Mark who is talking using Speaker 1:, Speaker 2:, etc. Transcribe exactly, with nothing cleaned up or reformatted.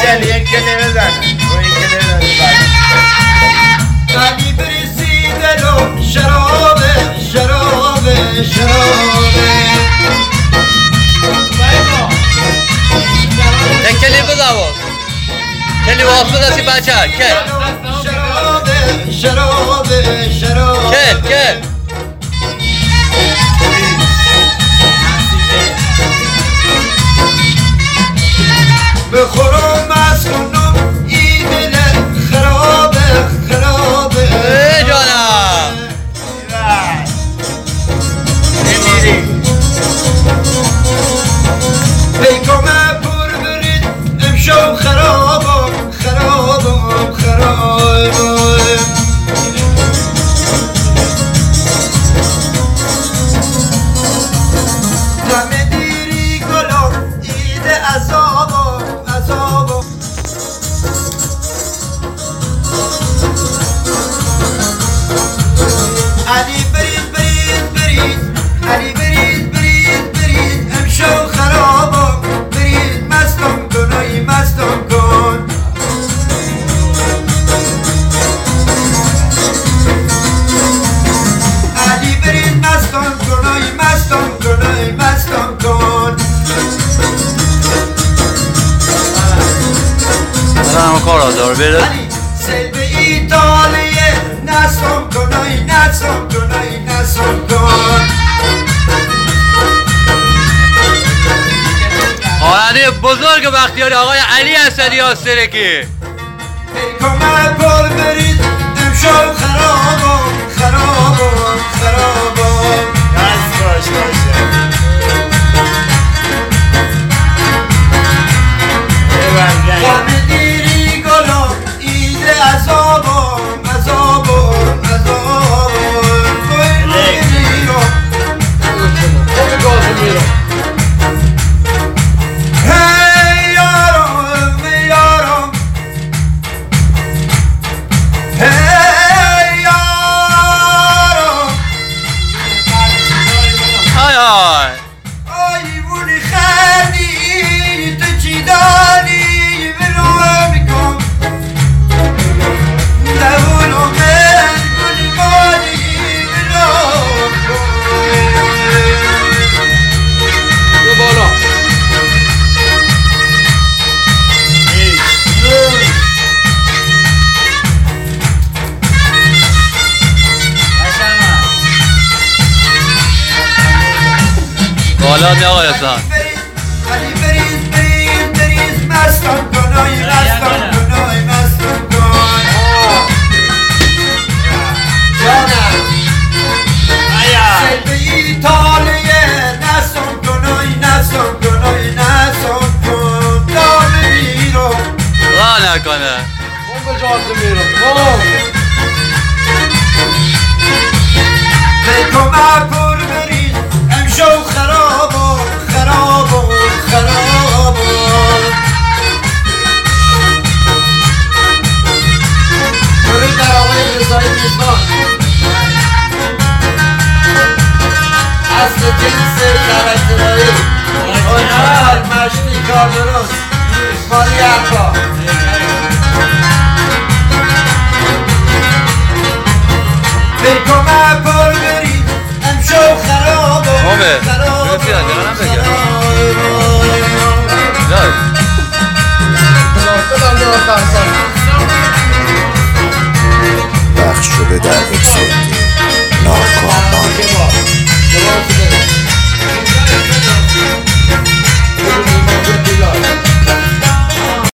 Speaker 1: کلی یک کلی بزن رو یک کلی بزن
Speaker 2: علی برسیده رو شرابه شرابه شرابه
Speaker 3: یک کلی بزن باز کلی واسه دستی بچه کل
Speaker 2: شرابه شرابه شرابه
Speaker 3: کل کل
Speaker 2: بخورم از خونم این دل خرابه خرابه
Speaker 3: ای جانم
Speaker 1: نمیری
Speaker 2: پیکامه پر برید امشب خرابم خرابم خرابم دم دیری گلم ایده عذابم عذابم علی برید برید برید علی برید برید برید امشب خرابم برید مستم کن ای مستم کن علی برید مستم کن ای مستم کن ای مستم کن
Speaker 3: من هم کار آزار بره
Speaker 2: علی سیل به ایتالیه نستم کن ای نستم کن ای نستم کن
Speaker 3: خواننده بزرگ بختیاری آقای علی اسدی آسترکی
Speaker 2: پیکامه پر برید امشب خرابم خرابم خرابم
Speaker 1: دست باش باشه ببرگن
Speaker 2: غم دیری گلم ایده عذابم عذابم عذابم وای میرم هی یارم یارم هی یارم
Speaker 3: های های
Speaker 2: آی ولی خیلی تو چی داری بلو میکن دولو من گل باری بلو
Speaker 3: بیا بالا بالا می آقای حسن
Speaker 2: علی برید برید برید مستم کن آی مستم کن آی مستم کن جانم سیل به ایتالیه نستم کن آی نستم کن آی نستم کن دامه میرم
Speaker 3: را نکنه
Speaker 2: پیکامه پر برید امشب خرابم خرابم خرابم درود بر آقای رضایی میزبان اصل جنس شبکه‌ای اورجینال مشتی کار درست مالی حرفا